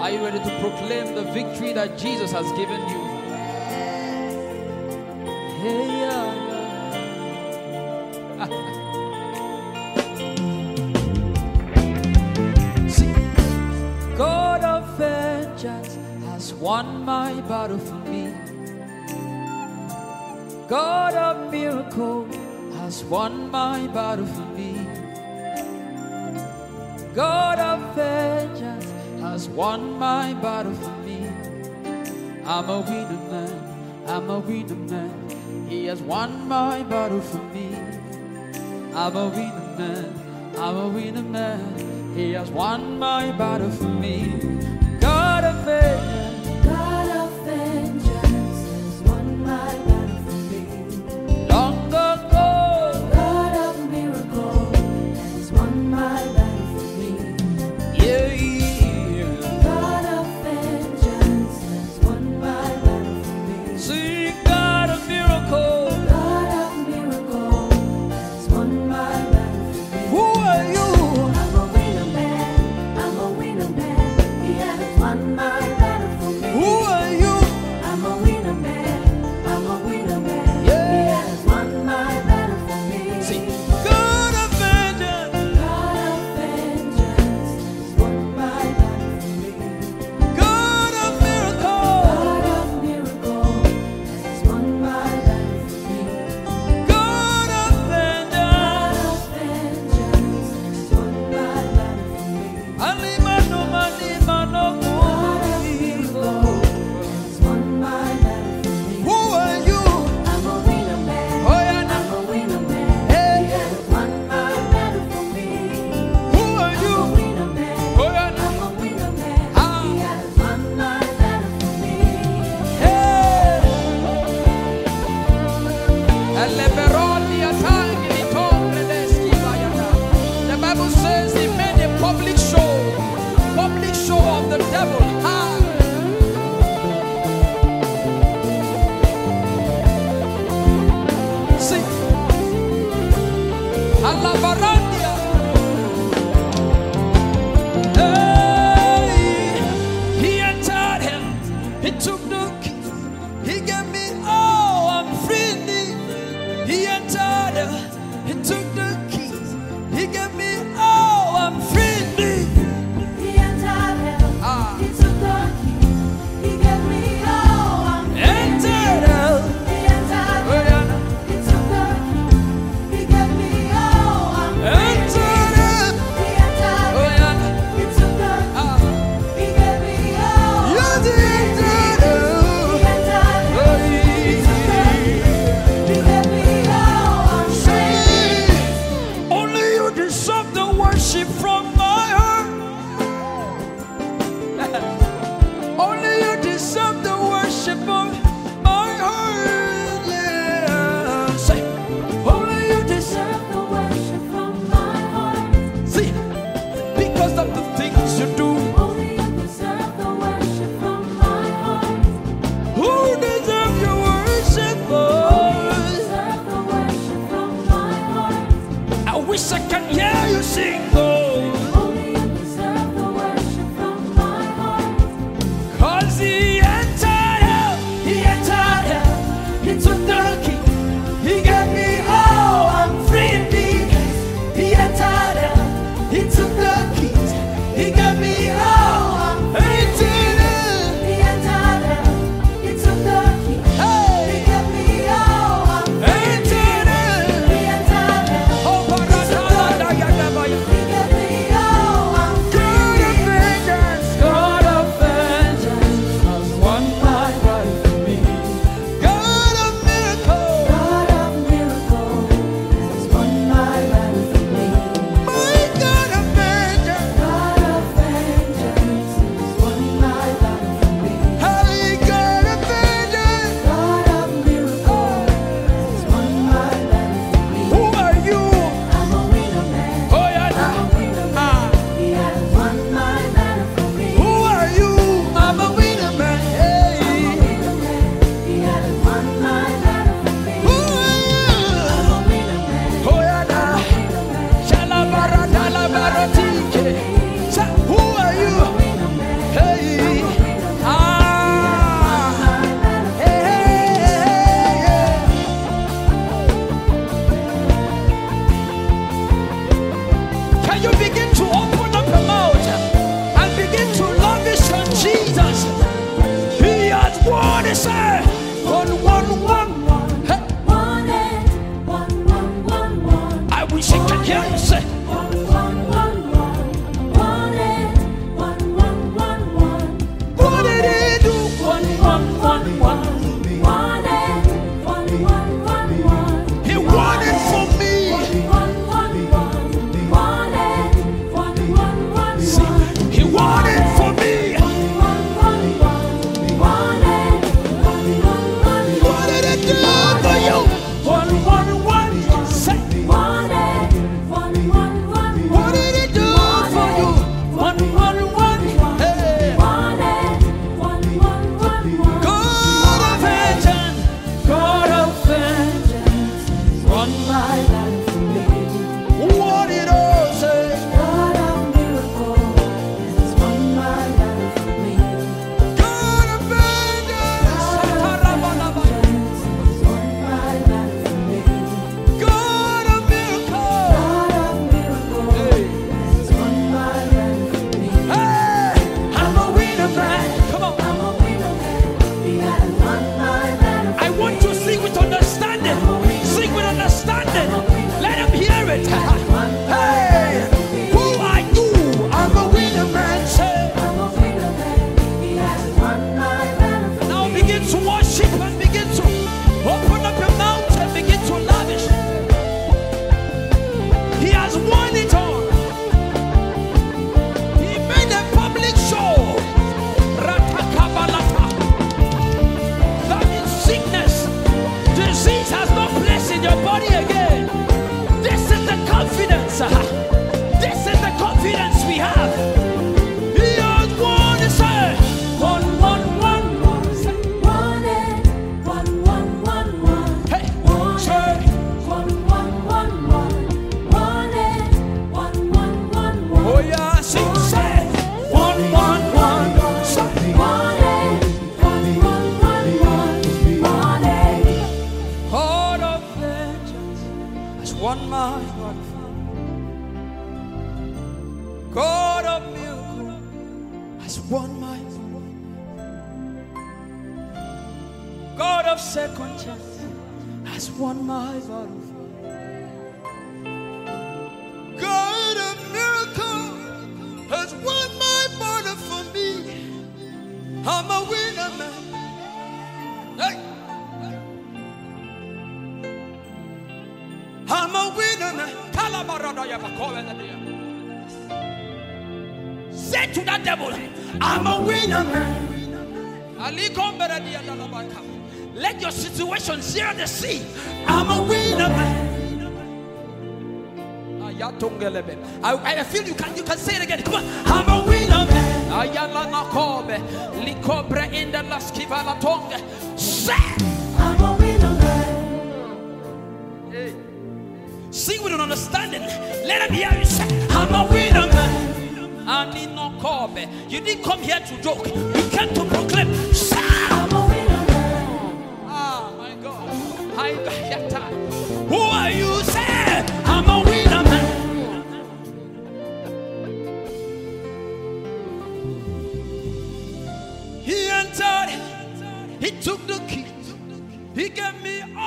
Are you ready to proclaim the victory that Jesus has given you? Hey, yeah. See, God of vengeance has won my battle for me. God of miracle has won my battle for me. God of vengeance has won my battle for me. I'm a winner man, I'm a winner man. He has won my battle for me. I'm a winner man, I'm a winner man. He has won my battle for me. God of vengeance, God of vengeance has won my battle for me. long ago, God of miracle has won my battle for me. yeah. God of vengeance has won my battle for me. See, God of miracle, God of miracle has won my battle for me. who are you? I'm a winner man, I'm a winner man. He has won my battle for me. Who are you? I'm a winner man, I'm a winner man. Yeah. He has won my battle for me. See, God of vengeance, God of vengeance has won my battle for me. God of miracle, God of miracle has won my battle for me. God of vengeance. God of vengeance has won my battle for me. Alimano, manimano, God of miracle has won my battle for me. who are you? I'm a winner man. Oh, yeah, I'm now. a winner man. Hey. He has won my battle for me. Who are I'm a you? winner man. Oh, yeah, now. I'm a winner man. Ah. He has won my battle for me. Hey! Eleberoni atangi litombre deski bayana. The Bible says he made a public show of the devil. Ah. See, Alabarandia. Hey, he entered him. He took the keys. He gave me all. I'm free indeed. He entered him. He took the keys. He gave me all. I'm free indeed. He entered hell. Ah. He took the keys. He gave me all. I'm free. Entered hell. He entered Oh, hell. yeah. He took the keys. He gave me all. I'm free. Entered hell. He entered Oh, hell. yeah. He took the keys. Ah. He gave me all. You I'm did free. entered He hell. entered hell. He took the keys. He gave me all. I'm free. Only you deserve the worship from my heart. Only you deserve the worship of my heart. Yeah. Say, only you deserve. Deserve the worship from my heart. See, because of the things you do. Only you deserve the worship from my heart. Who deserve your worship, Only you boy? deserve the worship from my heart. I wish I can hear you sing, oh. Only you deserve the worship from my heart. 'Cause he entered hell. He entered hell. He took the key. He gave me all. I'm free indeed. He entered hell. He took the keys. He gave me all. I'm entered hell. He entered hell. He took the keys. Hey. He gave me all. I'm free. Entered hell. He entered hell. Oh, He took the keys. He gave me all. I'm God of free. vengeance, God of vengeance has won my battle for me. God of miracle, God of miracle has won my battle for me. my God of vengeance, God of vengeance has won my battle for me. hey, God of vengeance. God of miracle has won my battle for me. Who are you? I'm a winner man. Oh, yeah, I'm a now. winner man. Ah. He has won my battle for me. Who are you? I'm a winner man. I'm a Hey. winner man. He has won my battle for me. Who I'm are a you? winner man. Oh, yeah, now. Winner man. Shalabara, dalabarotike. Who are I'm a you? winner man. Hey. Can you begin to open up your mouth and begin to lavish on Jesus? He has won his say. One. Hey. I wish I could hear you say. What did he do? He won it for me. He won it for me. What did he do for you? One. Say. What did he do for you? One. Hey. God of vengeance, God of vengeance, run my life for me. What did I say? God of miracles has won my life for me. God of vengeance, God of vengeance has won my life for me. God of miracles. God of miracles has won my life for me. Hey, I'm a winner man. Come on. I'm a winner man. He has won my life for I want to sing with understanding. Sing with understanding. Let him hear it. Hey, who are you? I'm a winner man. Say. I'm a winner man. He has won my life for Now me. begin to worship and begin to open up your mouth and begin to lavish. He has won it all. He made a public show. Ratakabalata. That means sickness, disease has no place in your body again. This is the confidence. This is the confidence we have. He has won it, sir. One. Say. Hey, say. Oh yeah, sing, say. One. Say. God of vengeance has won my heart. God of miracle has won my heart. God of second chance has won my heart. God of miracle has won my battle for me. I'm a winner man. Hey. I'm a winner man. Say to that devil, I'm a winner man. Let your situation share the sea. I'm a winner man. I feel you can say it again. Come on. I'm a winner man. Say. I'm a winner man. Sing with an understanding. Let him hear you say, I'm a winner man. You didn't come here to joke. You came to proclaim. Say, I'm a winner man. oh my God. Who are you? Say, I'm a winner man. He entered. He took the key. He gave me